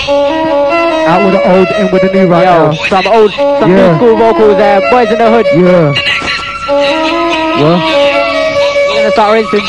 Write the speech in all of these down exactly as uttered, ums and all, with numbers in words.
Out with the old, in with the new right Yo, now. some old, some Yeah. new school vocals there. Boys in the Hood. Yeah. What? We're gonna start rinsing.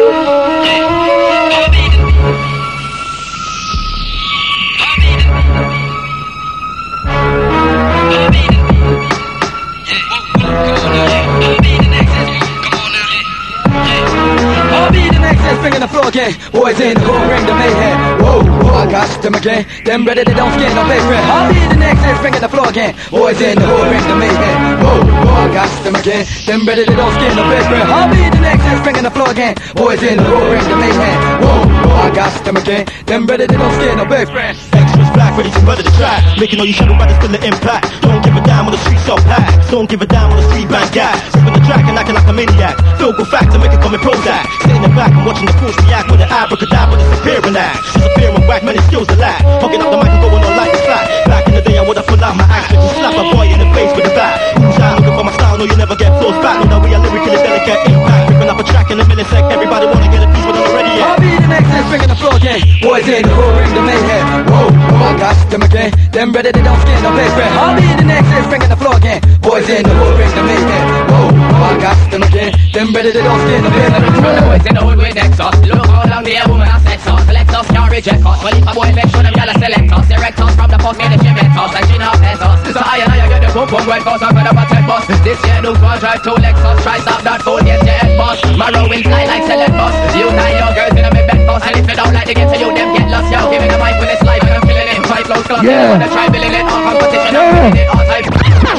Bringing the floor again, boys in the hood, bring the mayhem. Whoa, whoa, I got them again. Them ready, they don't skin no favorite. I'll be the next that's bringing the floor again. Boys in the hood, bring the mayhem. Whoa, whoa, I got them again. Them ready, they don't skin no favorite. I'll be the next that's bringing the floor again. Boys in the hood, bring the mayhem. Whoa, whoa, I got them again. Them ready, they don't skin no favorite. Extras black, ready to murder the track. Making all you shadow brothers feel the impact. Don't give a damn when the streets are packed. Don't give a damn when the street bang gas. Ripping the track and acting like a maniac. Feel good fact to make it come in Prozac. Sitting in the back and watching the fools react with the abracadabra disappearing act. Disappearing whack, many skills to lack. Hugging up the mic and going on like a flat. Back in the day I would have pulled out my axe and slap a boy in the face with a bat. Who's out looking for my style? No, you never get close back. No, that we are lyrically delicate impact. Ripping up a track in a millisec. Everybody wanna get a piece, but I'm already yet. I'll be the next that's bringing the floor again. Boys in the hood, bring the mayhem. Whoa, whoa, I got them again. Them ready, they don't skin no favorite. I'll be the next that's bringing the floor again. Boys in the hood, bring the mayhem. Whoa, whoa, I got them again. Them ready, they don't skin no favorite. Boys in the hood with Nexus. Look how long the woman has sex us. Select us, can't reject us. Well, if a boy vex, show them y'all select us. Direct us from the post, made the she met us. And she now says us. So I and I get the boom boom when cause I'm gonna protect bus. This year, new one drive two Lexus. Try stop that phone, yes, your head boss. My rowing fly like select bus. You and your girls in a bed bus. And if you don't like to get to you, them get lost. Yo, give me the mic when it's live and I'm feeling it. Five flows close. Yeah. Wanna try billing it. All competition, I'm Yeah. feeling it. All type.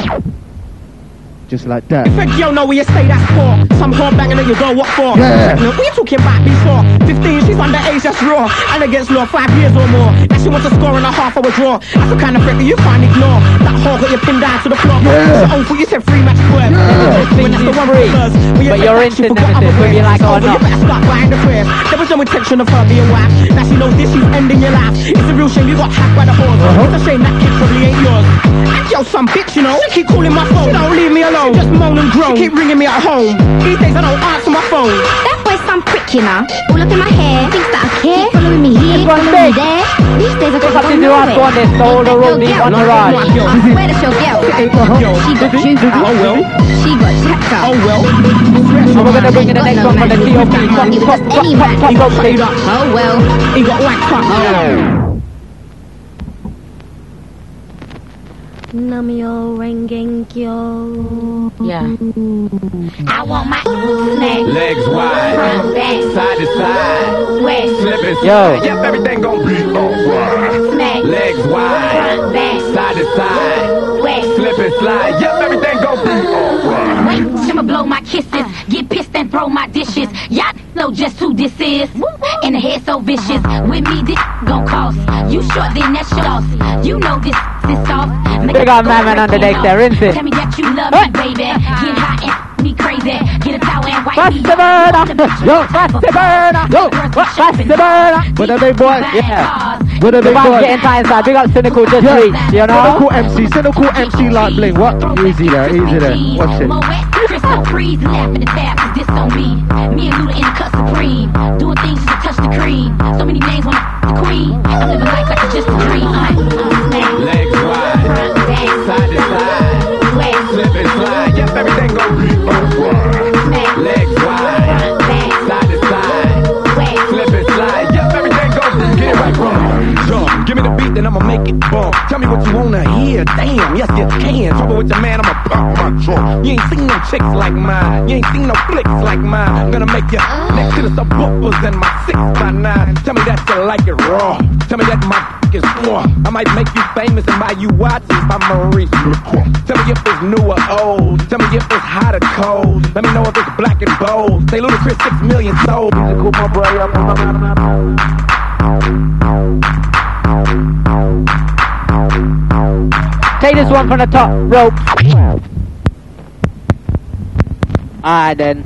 Just like that. Think you know where you say that's for. Some whore banging and you go, what for? Yeah. What you talking about before? fifteen, she's underage, that's raw. And against law, five years or more. Now she wants a score and a half, I withdraw. That's the kind of threat that you can't ignore. That whore got you pinned down to the floor. Yeah. Oh, you said free match square. Yeah. When that's the one Free. first. When you But get you're back, into she them, forgot is it? other Whether you ways. like it or Oh, you not. better start buying the prayers. There was no intention of her being wife. Now she knows this, she's ending your life. It's a real shame you got hacked by the horse. Uh-huh. It's a shame that kid probably ain't yours. And yo, some bitch, you know. She keep calling my phone. She don't leave me alone. She just moan and groan. She keep ringing me at home. These days I don't answer my phone. That boy's some prick, you know. All up in my hair. Thinks that I care. Keep following me here, This one's following me big. there. These days I There's don't something go to ask nowhere. on this. The older road needs on the ride. I swear that's your girl. She got juice out. Oh well. She got jacked up. Oh well. And we're gonna bring in the next one from the T O P. Top, It was top, just top, any top, man. top, He got top, paid top. up. Oh well. He got whacked up. Namyo Rengekyo. Yeah. I want my neck. Legs wide, Front, back, side to side, west, slip and Yo. slide. Yep, everything gon' be alright. smack, Legs wide, front, back, side to side, west. slip and slide. Yep, everything gon' be alright. I'ma blow my kisses, get pissed and throw my dishes. Y'all know just who this is. And the head so vicious. With me, this gon' cost. You short, then that's your loss. You know this is soft. Big up my man on the deck there, isn't it? Tell me that you love me, baby. Get hot and me crazy. Get a power and white Bust me the burner. Yo, bust the burner. Yo, bust the burner. What are they, boy? Yeah. What are The they, man's boy? getting tired inside. Big up Cynical just Yeah. reached, you know? Cynical M C, cynical M C like bling. What? Easy there, easy there. Watch it. Crystal freeze, laugh at the tab, cause this on me. Me and Luda in the cut supreme. Doing things just to touch the cream. So many names on the queen. I'm living life like it's just a dream. Uh, uh, Legs wide, side to side, slip and slide. Yep, everything gon' be alright. Legs wide, side to side, slip and slide. Yep, everything gon' be get it right from jump. Give me the beat, then I'ma make it bump. Tell me what you wanna hear. Damn, yes you can. Trouble with your man, I'ma pump my trunk. You ain't seen no chicks like mine. You ain't seen no flicks like mine. I'm gonna make you next to the subwoofers and my six by nine. Tell me that you like it raw. Tell me that my is raw. I might make you famous and buy you watches by Maurice LaCroix. Tell me if it's new or old. Tell me if it's hot or cold. Let me know if it's black and bold. Say Ludacris six million sold. Musical, my brother. Take this one from the top rope. Alright then.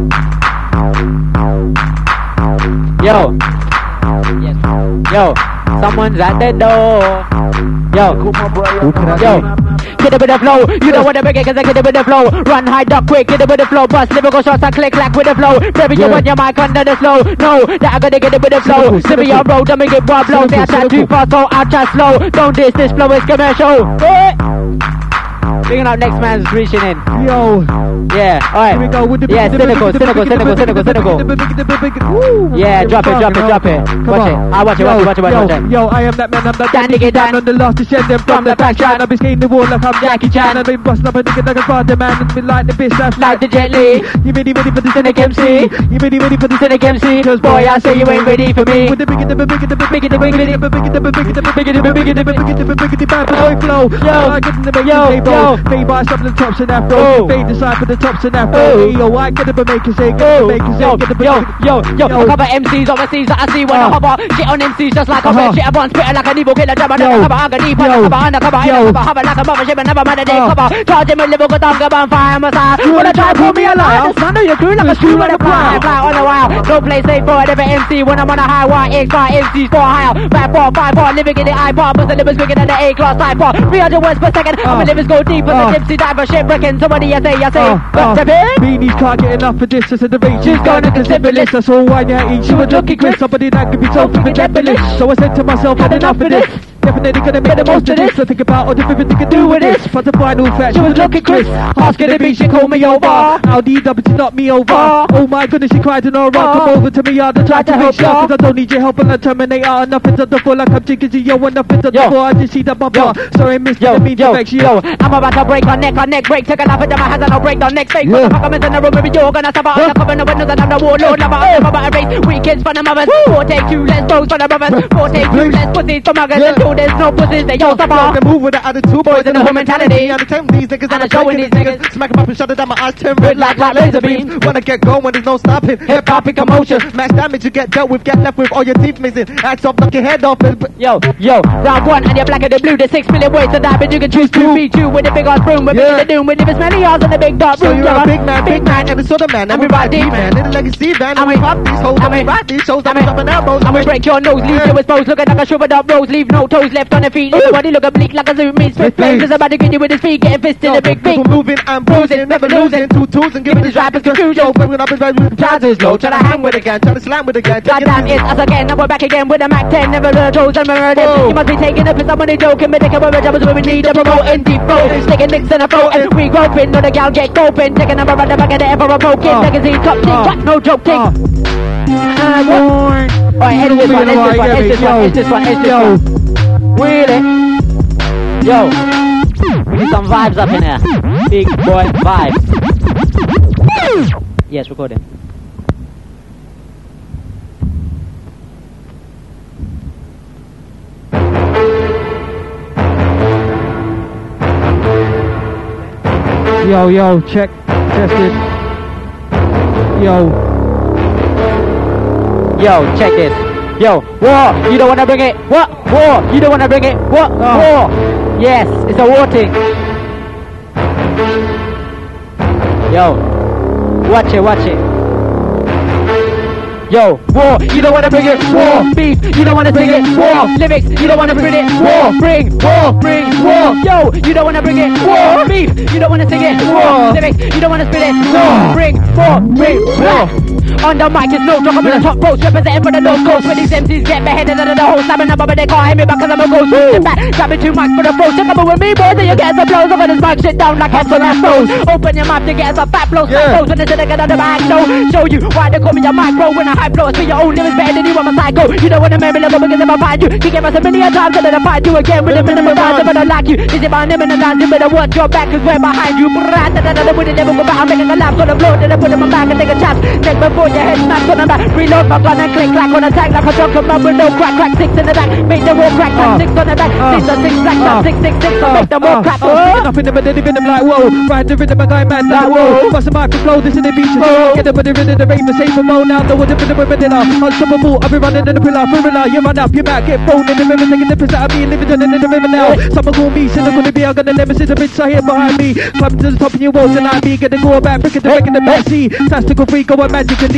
Yo. Yes. Yo. Someone's at the door. Yo, yo, get up with the flow. You don't wanna break it cause I get up with the flow. Run high, duck quick, get up with the flow. Bust lyrical shots and click clack with the flow. Baby, you want your mic under the slow. No, that I gotta get it with the flow. Slippy on road, don't make it one blow. Say I try too fast, so I try slow. Don't diss, this flow is commercial. Picking up next man's reaching in. Yo. Yeah, alright. Here we go with the Yeah, cynical, cynical, cynical, cynical, cynical. Yeah, drop it, drop it, drop it. Watch it. I watch it, watch it, watch it, watch it. Yo, I am that man, I'm that Danny get down on the last descendant from the back shine. I've been skating the wall like I'm Jackie Chan. I've been busting up a nigga like a father man. And been like the bitch that's like the Jet Li. You ready, ready for the cynic M C? You ready, ready for the cynic M C? Cause boy, I say you ain't ready for me. With the bigger, the bigger, the bigger, the bigger, the bigger, the bigger, the bigger, the bigger, the bigger, the bigger, the bigger, the bad boy flow. Yo, I get in the big yo, fade by some of the tops and afro. Fade the side for the tops and afro. Yo, I get up and make it say, get up and make it say, get up and yo, yo, yo, yo, cover M Cs overseas that I see when I hover. Get on M Cs just like a red shit. I want spitting like an evil killer. Jump on the cover, I'm gonna deep on the cover, undercover, undercover, hover like a mothership and never mind a day cover. Charge him a little good tongue, I'm fire, I'm a side. You wanna try to pull me a liar? Just under your crew like a screw on a fly, fly on the wild. Don't play safe for a different M C when I'm on a high wire. X five M Cs for higher. Five four, five four, living in the iPod, but the livers bigger than the A class iPod. three hundred words per second. My livers go deeper than Dipsy diver shit breaking. Somebody I say, I say, step in. Beanies can't get enough for this. This is the rate. She's gonna consider this. That's all why you eat. She was looking quick. Somebody that could be so flippin' devilish. So I said to myself, had enough of this. Definitely gonna make the most of this. So think about all the different things you can do with this. But the final fact, she was looking crisp. Asking the beat, she called me over. Now D W, she knocked me over. Oh my goodness, she cried in her rock. Come over to me, I'll try to help you. Cause I don't need your help, and I terminate out. Nothing's on the floor like I'm chicken. Yo, and nothing's on the floor. I just see that my bar. Sorry, Mister Yo, mean yo, direction. yo, I'm about to break her neck, her neck break. Take a laugh at my hands and I'll break the neck fake. What the fuck, I'm in the room with you. Gonna stop out on the cover, no windows, and I'm the warlord. Never I'm about a race. Weekends for the mothers. Four take two, less bros for the brothers. Four take two, less pussies for muggers. And two, there's no pussies. They yo, stop off. They move with the attitude, boys in the whole mentality. And I'm the these niggas and I'm showing these niggas. Smack 'em up and shut it down, my eyes turn red like like laser beams. When I get going, there's no stopping. Hip hop and commotion. Max damage you get dealt with, get left with all your teeth missing. Axe up, knock your head off. Yo, yo, round one and you're black and the blue. There's six million ways to die, but you can choose to be two with the big ass broom. With me the doom, with the smelly hours and the big dark room. So you're a big man, big man, and a sort of man. And we ride deep, man. Little legacy van, and we pop these hoes. And we ride these shows, and we stopping elbows. And we break your nose, leave you exposed. Looking like a shriveled up rose, leave no toes left on the feet. Everybody look bleak like a zoom means split flames. Is about to get you with his feet, getting fist in the big feet. Moving and bruising, never losing. Two twos and giving these rappers confusion. Yo, when up and right with trousers low, try to hang with again, try to slam with again. Goddamn, it's us again. Now we're back again with a Mac ten. Never learned those and remember them. You must be taking a piss. I'm only joking, but they can wear jumpers when we need a promote in deep flow. Sticking nicks in a throat and we groping. No, the gal get groping. Taking a rubber the back of the ever broken. Magazine top thing, what? No joke thing. Alright, end this one, end this one, end this one, end this one, end this one. Really? Yo, we need some vibes up in here. Big boy vibes. Yes, recording. Yo, yo, check, tested. Yo. Yo, check this. Yo, war, you don't wanna bring it. What? War, you don't wanna bring it. What? Oh. War. Yes, it's a war thing. Yo, watch it, watch it. Yo, war, you don't wanna bring it. War, beef, you don't wanna bring it. War, lyrics, you don't wanna bring it. War, bring, war, bring, war. Yo, you don't wanna bring it. War, beef, you don't wanna sing it. War, lyrics, you don't wanna spit it. War, bring, war, bring, war. On the mic is no joke, I'm in the top post, representing for the low coast. When these M Cs get beheaded under the whole slamming up, but they can't hear me back cause I'm a ghost. Sit back, grabbing two mics for the flow. Check up with me, boys, and you get some blows. I'm gonna smack shit down like heads on afros. Open your mouth to get some fat blows. Fat blows when they get on the back, no. Show you why they call me a micro when I high blows. For your own lyrics better than you, I'm a psycho. You don't wanna marry level because if I find you, you get us a million times and then I find you again with a minimum rounds. If I don't like you, this is my name and the dance. You better watch your back cause we're behind you. Brat, da da da da, with it never go back. I'm making a laugh on the floor, then I put in my back and take a chance. Take before your head smash on the back. Reload my gun and click clack on attack like a drunken man with no crack. Crack six in the back, make them all crack. Crack six on the back, six on six, crack six six six six. Make them all crack. Up in the middle, the rhythm like whoa. Ride the rhythm, a guy man like whoa. Bust a mic and flow, this in the beaches. Get up with the rhythm, the rain, the safe for mo now. Know what the rhythm, the rhythm, unstoppable. I'll be running in the pillar, thriller. You run up, you back, get thrown in the river, taking the piss out of me, living in the river now. Someone call me, since I'm gonna be, I'm gonna nemesis, a bitch right here behind me. Climb to the top of your walls and I be, gonna go back, breaking the break in the back sea. Tastical freak, go magic and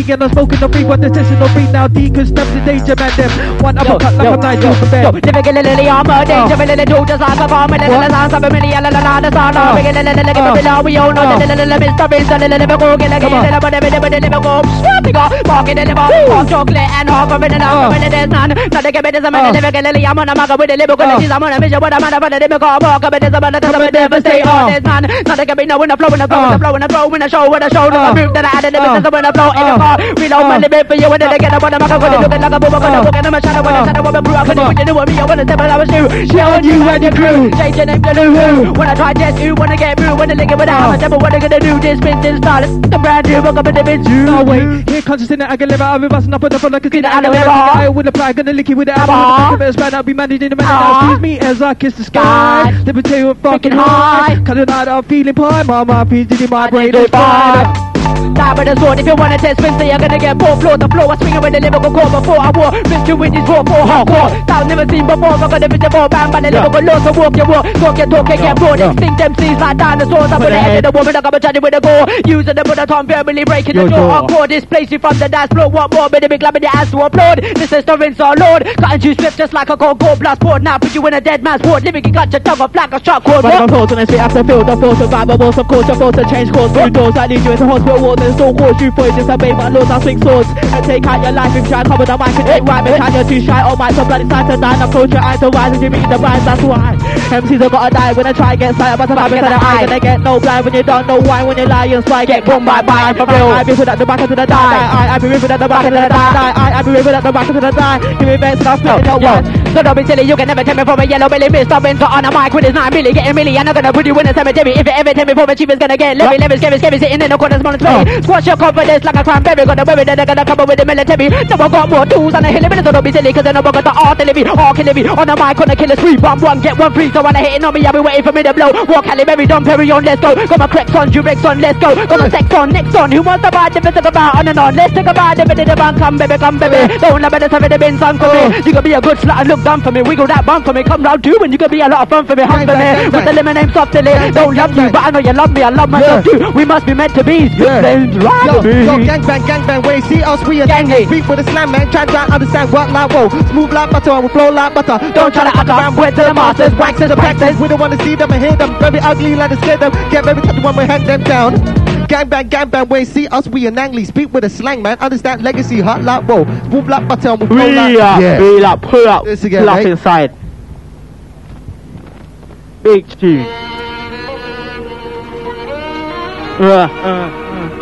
and I'm smoking no beef, but this isn't no beat now. D can step the danger man them. One uppercut like I'm Nigel from Yo, bed. living a little armor, danger, a little do just like a bomb, a little sounds of a million, a little on the sound of a little, a little below. We all know the little Mister Vince, a little bit go, get a little bit of a little bit of go, swapping off, walking in the bar, hot chocolate and hot of it and out of it is none. Not to get it as a man, living a little, I'm on a mug with a little qualities, I'm on a measure, what I'm on a minute, I'm on a walk, but it's a minute, I'm a never stay on this man. Not to get me knowing the flow and the flow and the flow and the flow and the show, and the show, the move that I had in the business, when I flow in the car. We don't want to live for you, and then I get up on the mug, I'm looking like a boomer, I'm looking at my shadow, when I said I want to brew, I couldn't put you to me, I want to step on our shoe. Showing you and your crew, change your name to Lou. When I try just you, wanna get through, wanna lick it without my temper, what I gonna do? This Vincent style, it's the brand new, welcome to the bitch. No wait, here comes the I can live out of us and up and up like a kid. Get out of here, I with a fly, gonna lick you with the apple. The man, I'll be managing the man. Excuse me as I kiss the sky. Let me tell you, I'm fucking high. Cause tonight I'm feeling pie, mama, feels in my brain is fine. Die with a sword if you wanna test Spencer, you're gonna get four floor to floor. I swing with the lyrical core before I war. Missed you with this raw for hardcore. Sound never seen before, so gonna visit for bam, but the lyrical law to walk your walk. Talk your talk, get broad. Extinct M Cs like dinosaurs. I put the head of the woman, I got a chatty with a gore. Using the bullet on verbally breaking the door. Hardcore displace you from the dance floor. What more? But the big club in the ass to applaud. This is the rinse, our lord. Cutting you swift just like a cold gold blast board. Now put you in a dead man's ward. Living you got your tongue off like a shark cord. But I'm floating and straight after field, the flow survivable, of course, you're forced to change course. Through doors that lead you into hospital wards and still cause you for disobey my laws. I swing swords and take out your life if you try to cover the mic and ain't right. But you're too shy, all my so bloody sight to die. Approach your eyes to rise and you meet the vibes, that's why M Cs have gotta die when I try to get sight. But I'm into the eye, gonna get no blind when you don't know why. When you lie and spy, get boom bye bye. For real, I be put at the back into the die. I I be ripping at the back into the die. I I be ripping at the back into the die. Give me best stuff, split in your So don't be silly, you can never tell me from a yellow belly mister Winter on a mic with his nine milli, getting milli. I'm not gonna put you in a cemetery. If you ever tell me from a chief is gonna get levy, levy, scary, scary, sitting in the corner, small play. Squash your confidence like a cranberry, gonna bury that, they're gonna come up with the military. No one got more tools on the hill, so don't be silly, cause then no one got the artillery, artillery. On the mic, on the killer street, bomb one, get one free. So when I hit it on me, I'll be waiting for me to blow. Walk Halle Berry, Don Perry on, let's go. Got my creps on, Durex on, let's go. Got my sex on, next on. Who wants to buy the bit of about on and on? Let's take a buy the bit of the band, come baby, come baby. Don't let me just have it been sung for me. You can be a good slut and look dumb for me. Wiggle that bum for me, come round too, and you can be a lot of fun for me. Hung for me, with the lemon name softly. Don't love you, but I know you love me, I love myself too. We must be meant to be. Flames right me. Yo, gang bang, gang bang, when you see us, we are gang hate. Beat with a slam man, try to understand what like whoa. Smooth like butter, and we flow like butter. Don't try to act around, went to the masters, wax to the practice. We don't wanna see them and hear them, very ugly like to scare them. Get very touchy when we hang them down. Gang bang, gang bang, when you see us, we are Nangley. Speak with a slang man, understand legacy, hot like whoa. Smooth like butter, and we flow like yeah. Reel up, pull up, this again, pull up right? inside. Big tune. Uh, uh.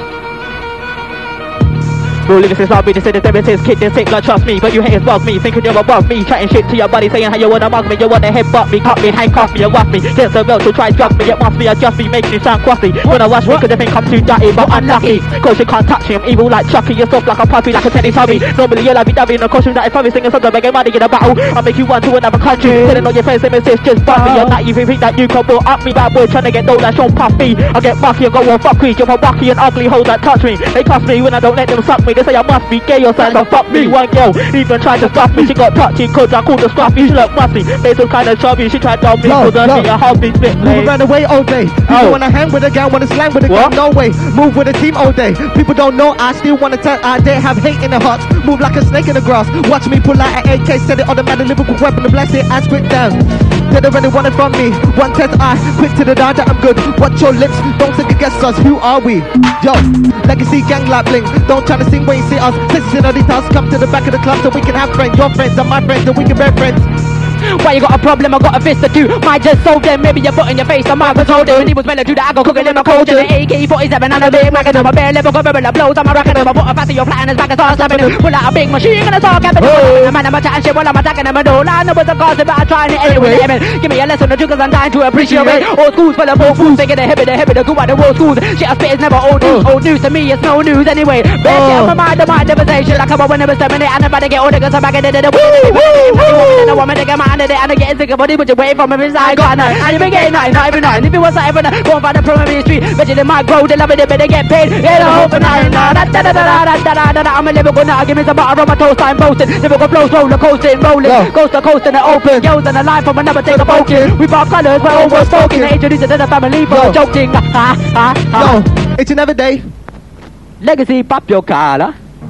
Bro, living since I'll be the same as ever since kid, this sick, like trust me, but you haters bug me, thinking you're above me, chatting shit to your buddy, saying how you wanna mug me, you wanna headbutt me, cut me, handcuff me, and waff me, get so well to try to trust me, it must be adjust me, makes you sound crusty, when I rush me, cause they think I'm too dirty, but unlucky, cause you can't touch me, I'm evil like Chucky, you're soft like a puppy, like a tennis hubby, normally you'll be dubbing in a costume that is probably singing songs of begging money in a battle, I'll make you run to another country, telling all your friends, them assist, just bug me, you're not even think that you can blow up me, bad boy, trying to get dough like Sean Puffy, I get mucky and go on fuck me, you're a wacky and ugly hoes that touch me, they cuss me when I don't let them suck me, they say I must be gay or something, so fuck me, one girl, even tried to stuff me, she got touchy, cause I called her scruffy, she look musty, they so kinda chubby, she tried to dump me, cause I see a hobby spit, move around the way all day, people Oh. wanna hang with a gal, wanna slang with a What? gal, no way, move with a team all day, people don't know, I still wanna tell, I dare have hate in the hearts, move like a snake in the grass, watch me pull out an A K, set it on the man, lyrical weapon, and blast it, I spit down, they don't really want it from me, one test I, quick to the data, I'm good, watch your lips, don't think against us, who are we, yo, legacy gang like bling, don't try to sing when you see us, places in all these houses, come to the back of the club so we can have friends, your friends and my friends, and we can be friends. Why you got a problem? I got a fist or two. Might just solve them. Maybe your foot in your face. I might was older. And he was well to the I go cooking in my culture. The A K forty-seven and a big wagon of a bare level. Go barrel of blows. I'm a rockin' him. I put a fatty your flat in his back and start slapping him. Pull out a big machine and I start capping him. A man, I'm a chatting shit while I'm attacking him. I don't know what's the cause, but I'm trying it anyway. Give me a lesson or two cause I'm dying to appreciate it. Old schools full of old fools. Thinking they're hippie, they're hippie. They're good at the old schools. Shit I spit is never old news. Old news to me it's no news anyway. Bad shit on my mind, the mind devastation. Like I'm a winner, exterminate. And nobody get older cause I'm back in the woo woo woo. And I want me to get my hand in it and I get sick of body, but you wait from him inside. Got a night, and you been getting nine, not every night. If it was ever go and find a problem in the street, bet you they might grow, they love it, they better get paid. Get a hope and I da da da da da da da da. I'm a lyrical now, give me some butter on my toast, I'm boasting. Lyrical flows, roller coasting, rolling, coast to coast in the open. Girls and a line from another take a focus. We bought colors, we're always spoken. They introduce it to the family for joking. Ha ha ha. Yo, it's another day. Legacy pop your collar.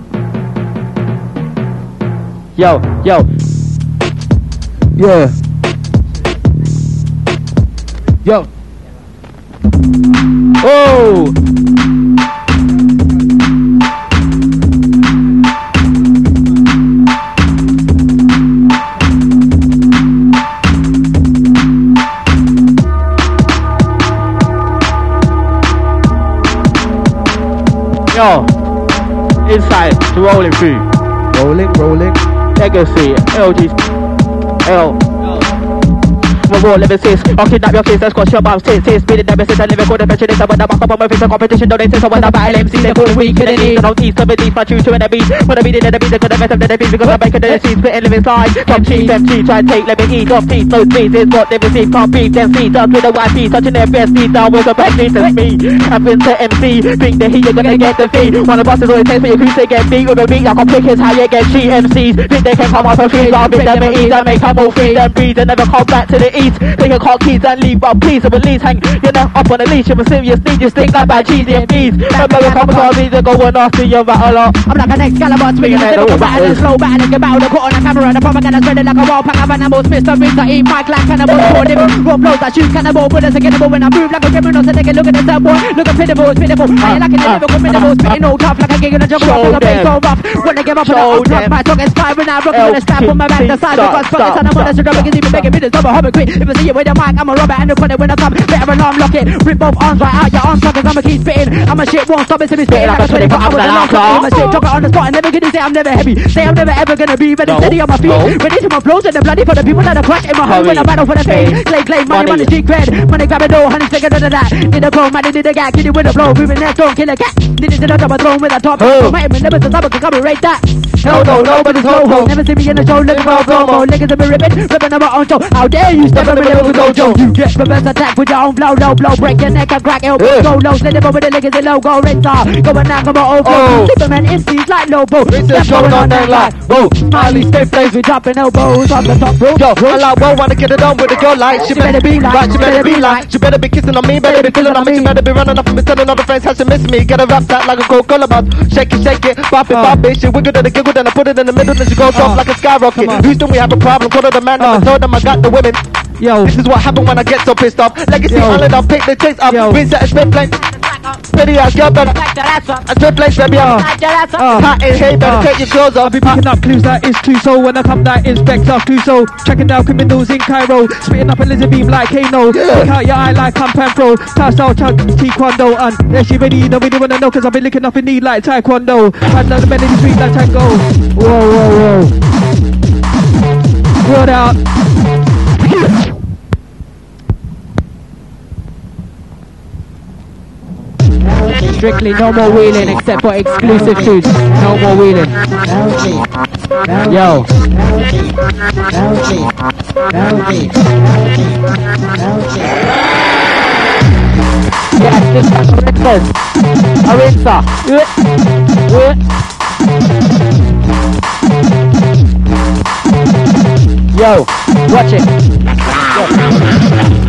Yo, yo. Yeah. Yo. Oh. Yo. Inside to rolling through. Rolling, rolling. Legacy, L G, L. War, level six, I'll kidnap your kids, let's squash your mom's tits, tits, speeding them, and living for the pressure, this, I want to back up on my face, competition, don't they say, so when I battle M C, they're full weak, in the knees, I don't tease, some of these, my true to enemies, when I beat it, enemies, they're gonna mess up the enemies, because I'm making the seeds, spitting living slides, come cheese, them cheese, try and take, let me eat, off teeth, no speeds, it's what they receive, can't beat, them seeds, up with a white piece, touching their best knees, down with a bad knees, that's me, I've been to M C, think that he, you're gonna get the fee, one of us is always takes for your crews, they get beat with a beat, I can pick his how you get cheat M Cs, think they can come up and feed, I'll make them and eat, and make them all free, then breathe, and never come back to the east, they can call keys and leave, but please, at least hang, you're not up on the leash, you're a serious need, you stink like bad cheesy and bees, remember the commentaries, they're going after you, battle up, I'm like an Excalibur, swinging a little battle and slow battling about, the put on the camera, the propaganda spreading like a wall, pack of animals, Mister Rita, eat Mike like cannibals, pour them, roll blows that shoot cannibal, but it's a cannibal, when I move like a criminal, so they can look at the sub boy, look at pitiful, it's pitiful, I ain't like a lyrical minimal, spitting all tough, like a gig in a jungle, I'm a bass so rough, when they give up on the old rock, my song is fire, and I'm rocking with a strap on my back, the side of us, fuck, and I'm on the strap, because even making videos, I'm a hobbit quick, if I see you with the mic, I'm a robber, and the when I come, better alarm lock it, rip both arms right out your arms, cause I'ma keep spitting, I'ma shit won't stop until it's spitting like a twenty-four hours alarm clock, I'ma shit, drop it on the spot, and never gonna say I'm never heavy, say I'm never ever gonna be ready, steady on my feet, ready to my flows and the bloody for the people that are crush in my home when I battle for the fame, clay, clay, money, money, street cred, money, grab it all, honey, stick it under that, did a blow, man, did a gag, kill it with a blow, moving that stone, kill a cat, did it to the top, throne with a top, my aim, never to stop, I can come and rate that, no, no, nobody's no hope, never see me in the show, looking for a promo, niggas have been ripping, ripping on my own show, how dare you step up in the middle of the dojo, you get reverse attack with your own blow, low blow, break your neck and crack elbow, yeah. Go low, slid it over the legs and logo, red star, going down, come on, oh, Superman M Cs like Lobo, step going on that line, whoa, Smiley, stay plays with dropping elbows on the top rope, yo, I like, whoa, wanna get it on with the girl like, she better be like, she better be like, she better be kissing on me, better be feeling on me, she better be running off and be telling all the friends how she miss me, get her wrapped out like a Coca-Cola bottle, shake it, shake it, pop it, pop it, she wiggle and a giggle, then I put it in the middle, then she goes off like a skyrocket, Houston, we have a problem, call her the man, and I told them I got the women. Yo. This is what happened when I get so pissed off. Legacy Island, I'll pick the chase up. Rinse that spit plane. Steady ass, girl, better. I spit place, baby. Hot in hay, better take your clothes off. I'll be picking up clues that is true, so when I come that Inspector Clouseau, checking down criminals in Cairo, spitting up a lizard beam like Kano, pick out your eye like I'm Panfro, toss out chunk, Taekwondo, and yeah, she ready, you don't really wanna know, cause I've been licking up in knee like Taekwondo, and the melody sweet like tango. Whoa, whoa, whoa. Word out. Strictly no more wheeling except for exclusive tunes. No more wheeling. Yo. Yes, this is Arinsa's. Arinsa. Yo, watch it. Yo.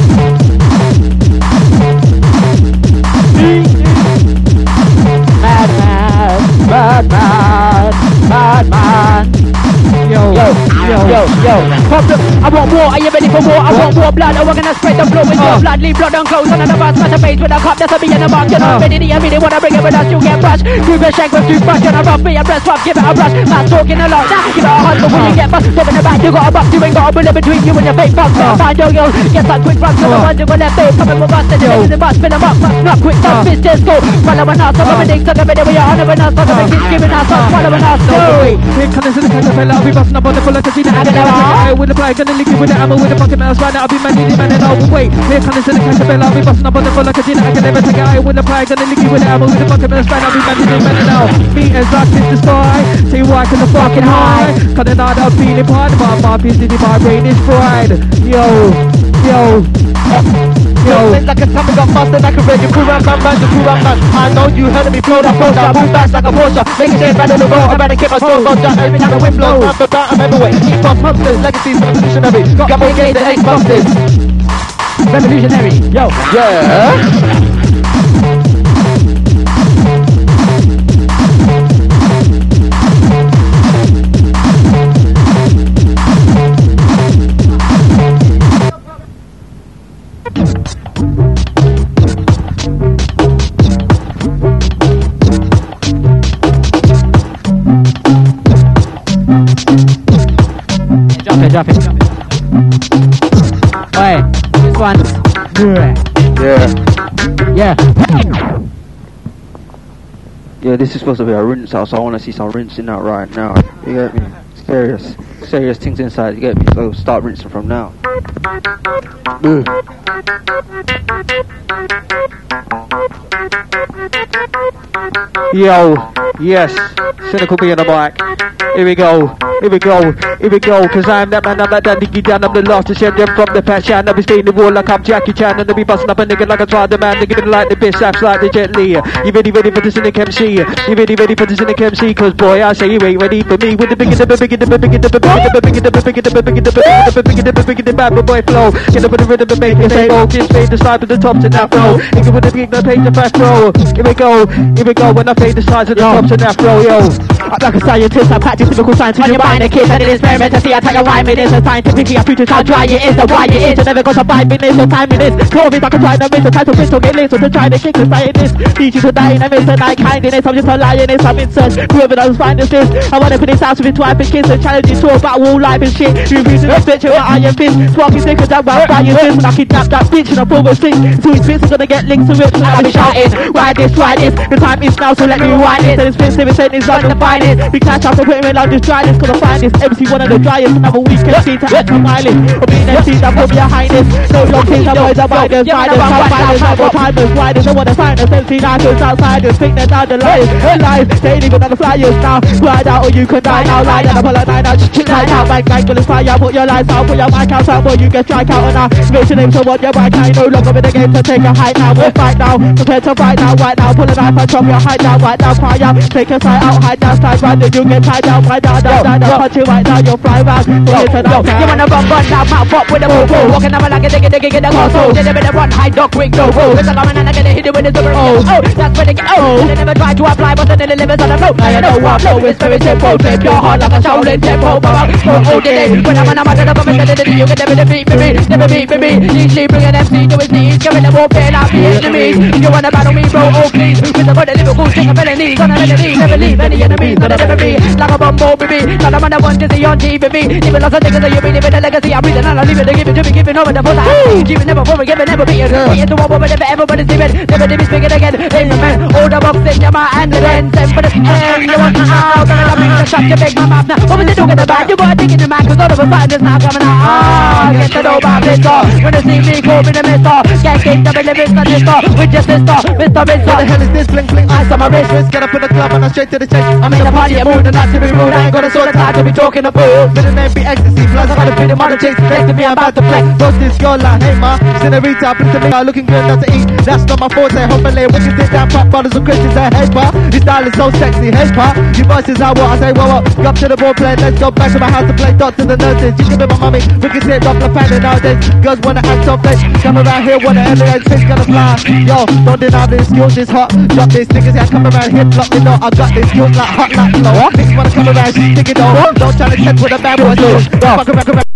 Bad man, bad man. Yo, yo, yo, yo, yo. Problem, I want war, are you ready for war? I want war blood, oh, we're gonna spread the flow with your blood. Leave blood on clothes, on the bus, smash a face with a cup. That's a me in the box, you're not ready, you really wanna bring it with us, you get brushed. Group a shank with toothbrush, you're not rough, be a breast rough, give it a brush. Man's talking a lot, nah, give it a hug, but when you get bust, stop in the back, you got a box, you ain't got a bullet between you and your fake box. Find your yo, get that quick run, so the ones you will left there, coming with us, and you're in the bus, fill them up, not quick, not bitch, just go. Following us, I'm a dick, so the video we are honoring us, so the keep giving us, following us, no. Here comes the caterpillar, I'll be busting up on the full of casino. I don't with the fly, gonna lick you with the ammo with the fucking mouse right now. I'll be man, needy man, and I'll wait. Here comes the caterpillar, I'll be busting up on the full of casino. I can never take it with the fly, gonna lick you with the ammo with the fucking mouse right now. I'll be man, needy man, and I'll be as dark as the sky. See why, cause I'm fucking high. Cutting out, I'm feeling part of my mouth is in my brain is fried. Yo, yo. Yo, like a time got faster like a red, you cool run, man, man, you cool run, man. I know you heard me blow that Porsche, I move fast like a Porsche, make it stand right in the road, I better keep my strong on down, every time the wind blows, I'm the down, I'm everywhere, keep on monsters, legacies, revolutionary, got more games than eight monsters. Revolutionary, yo, yeah. Drop it, drop it. Alright, this one. Yeah. Yeah. Yeah, this is supposed to be a rinse out, so I want to see some rinsing out right now. You get me? Serious. Serious things inside, you get me? So start rinsing from now. Ugh. Yo, yes, Cynical B on the mic. Here we go, here we go, here we go. Cause I'm that man, I'm that that diggy down, I'm the last to shed them from the past. I'll be staying in the wall like I'm Jackie Chan. And I'll be busting up a nigga like a Spider-Man. Nigga like the bitch, slaps like the Jet Li. You ready, ready for the Cynic M C? You ready, ready for the Cynic M C? Cause boy, I say you ain't ready for me. With the bigger, the bigger, the bigger, the bigger, the bigger, the bigger, the bigger, the bigger, the bigger, the bigger, the bad boy flow. Get up with the rhythm and make it say, oh, kids fade the side of the tops and that flow. Nigga with the big, the page, the fast flow. Here we go, here we go. When I fade the sides of the tops and that flow, yo. Like a scientist, I practice typical science on your mind. A kid and an experiment to see how tight your rhyme it is. And scientifically, I produce how dry it is. The why it is. You never got to five minutes, no time in this. Call me like a try to miss. The time to pistol get lit. So to try to kick the scientist. Teach you to die in a miss and like kindness. I'm just a lioness, I'm in search. Whoever knows find this list. I wanna put this house with twice and kids and challenges to about wall life and shit. You using this bitch with my iron fist. Sparking thicker than my fire fist. When I kidnap that bitch and I pull the stick. Sweet bits are gonna get linked to it. So I'll be shouting. Ride this, ride this. The time is now, so let me ride it. And it's been seven cents, it's like the finest. We can't have to put him in like this dry list. Cause I find this M C one of the driest. Another week can see to add my mileage. Or being M C that put your highness. No long things, I'm always a riders. Riders, riders, riders, timers, riders. I wanna find us M C nighters, outsiders. Think they're down the liars. Alive, they ain't even on the flyers now. Ride out or you can die now. Ride out, pull a nine out. Chick light out, bang, bang, gonna fire. Put your lights out, put your mic out, out. Boy, you can strike out on now. Make your name so what your bike. I no longer in the game to take a height now. We'll fight now. Prepare to fight now, right now. Pull a knife and chop your height down, right now. Fire out, take a side out, hide down, slide right. Then you get tied down, right down, down, down, down. Punch you right now, you'll fly round. Yo, yo, you wanna run, run now, pop, pop with the boom, boom. Walking up like a diggy, diggy, get the muscle. Then they better run, hide, dog, quick, go, go. It's a coming and I get hit it with the super. Oh, oh, that's where they get. Oh, they never try to apply, but then they live on the flow. I know what flow is very simple. Flip your heart like a Shaolin tempo. Oh, day. When I'm on a matter of a minute, you can never defeat me, never beat me. Easily bring an M C to his knees, giving them warfare, not the enemies. You wanna battle me, bro? Oh, please. With the body, Liverpool, sing a melody. Gonna melody, never leave any enemies, not a memory. Like a bumble, baby. Not a man that wants to see on T V. Even lots of things that you be living a legacy. I'm breathing out, I leave it, give it to me, giving over the full time. Giving never for me, giving never be it. Be it to one woman, never ever, but it's even. Never did me speaking again. Ain't the man, hold the box in your mouth and the end. Send for the end. You want to out, and I'm in the shop, you make my mouth now. What was it doing in the back? You boy thinking the man, cause all of a sudden it's not coming out. Ah, get the dough by this door. When you see me, go in the mister. Can't keep the living on this door. With your sister, Mister Mister. What the hell is this? Blink, blink, eyes on my wrist. Wrist, get up in the club and I'm straight to the chase. I'm in the party, I'm moving, not to be rude. I ain't gonna sort of time to be talking a fool. Middle name be ecstasy, plus I got a pretty model chase. Next to me, I'm about to play. Post this girl like, hey ma, Senorita, please to me, I'm looking good, not to eat. That's not my forte, hopefully, when you sit down, pop bottles of Christians, say, hey pa, your style is so sexy, hey pa. Your voice is how what I say, whoa, whoa, go up to the ball play, let's go back to my house to play doctors and nurses. You can be my mommy, we can sit off the fan nowadays. Girls wanna act so fake, come around here, wanna elevate, fish gonna fly. Yo, don't deny this, skills is hot. Drop this, niggas, yeah, come around here, block me, know I got this, skills like hot like flow. Niggas wanna come around, stick it on. Don't try to check with a bad boy, do. Fuck around,